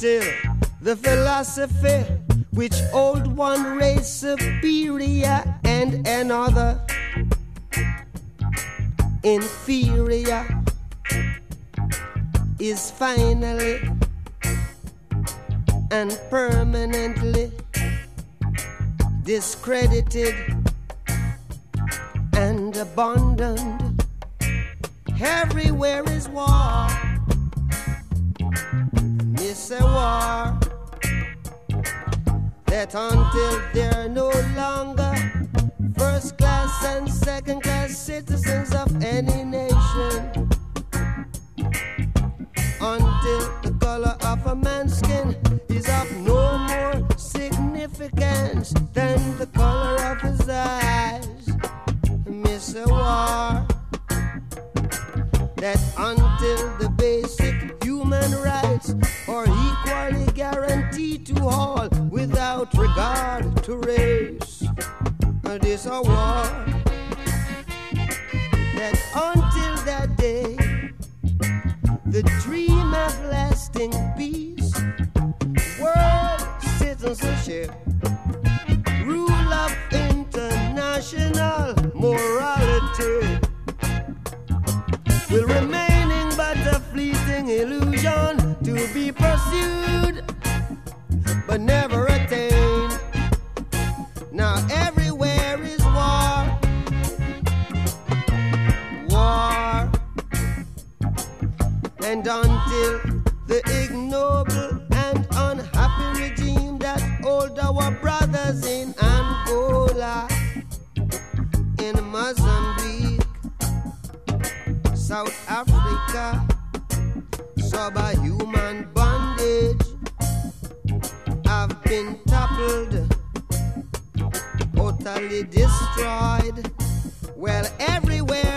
until the philosophy which hold one race superior and another inferior is finally and permanently discredited and abandoned. Everywhere is war. It's a war that until they're no longer first class and second class citizens of any nation, until the color of a man's skin is of no more significance than the color of his eyes. Miss a war that until the basic human rights are equally guaranteed to all without regard to race. This a war that until that day, the dream of lasting peace, world citizenship, rule of international morality will remaining but a fleeting illusion to be pursued but never attained. Now everywhere is war, war, and until the ignoble and unhappy regime that hold our brothers in Angola, in Mozambique, South Africa, subhuman bondage have been toppled, totally destroyed. Well, everywhere